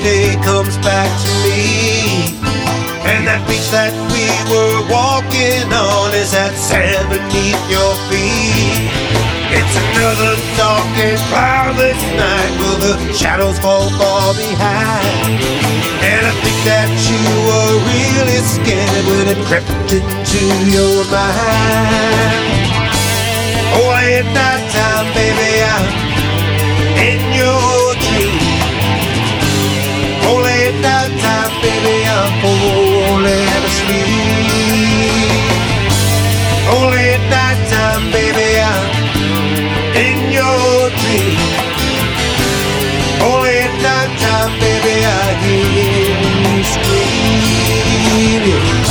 day comes back to me. And that beach that we were walking on is that sand beneath your feet. It's another dark and cloudless night, will the shadows fall far behind? And I think that you were really scared when it crept into your mind. Oh, at night time, baby, I'm in your dream. Oh, at night time, baby, I'm falling asleep. Oh, at night time, baby, I'm in your dream. Oh, at night time, baby, I hear you scream.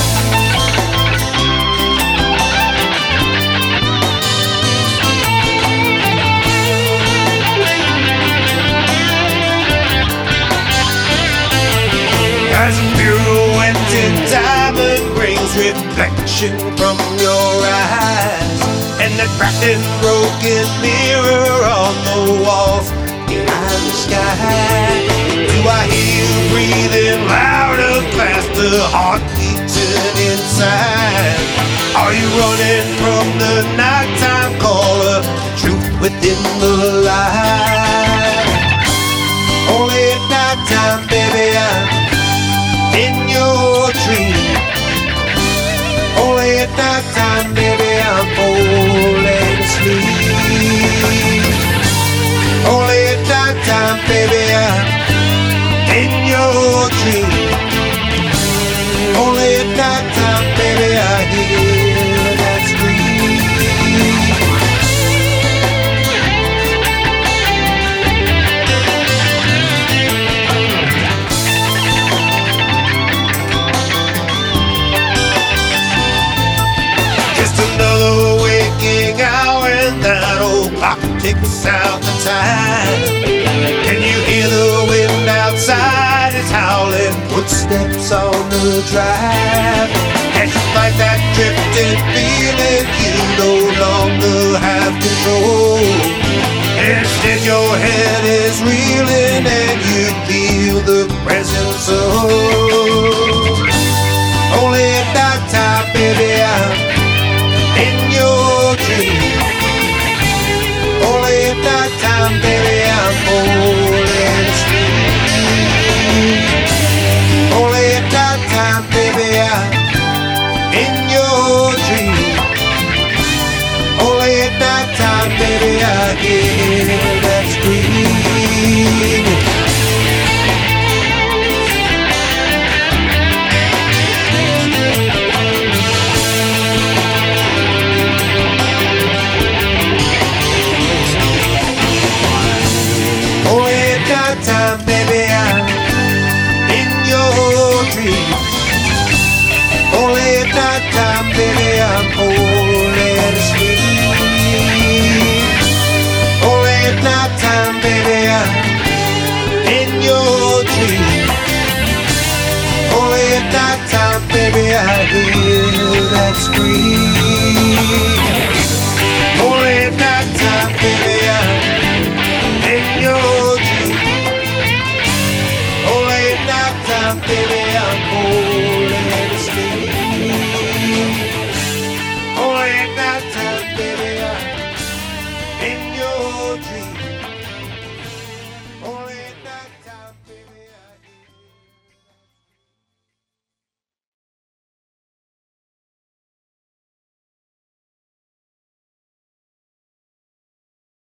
As a pirouette in diamond rings, reflection from your eyes, and that cracked and broken mirror on the walls behind the sky. Do I hear you breathing louder, faster, heart beating inside? Are you running from the nighttime caller, truth within the light? Only at nighttime, baby, I'm in your dream. Only at night time, baby, I'm falling asleep. Only at night time, baby, I'm in your dream. Only at night time, baby, I hear that scream. Another waking hour, and that old clock ticks out the time. Can you hear the wind outside? It's howling, footsteps on the drive. Can't you fight that drifting feeling? You no longer have control. Instead your head is reeling, and you feel the presence of only at night time, baby, I'm in your dream. Only at night time, baby, I'm falling asleep. Only at night time, baby, I'm in your dream. Only at night time, baby, I hear that scream. Time, baby, I'm in your dream. Only at night time, baby, I'm falling asleep. Only at night time, baby, I'm in your dream. Only at night time, baby, I hear that scream.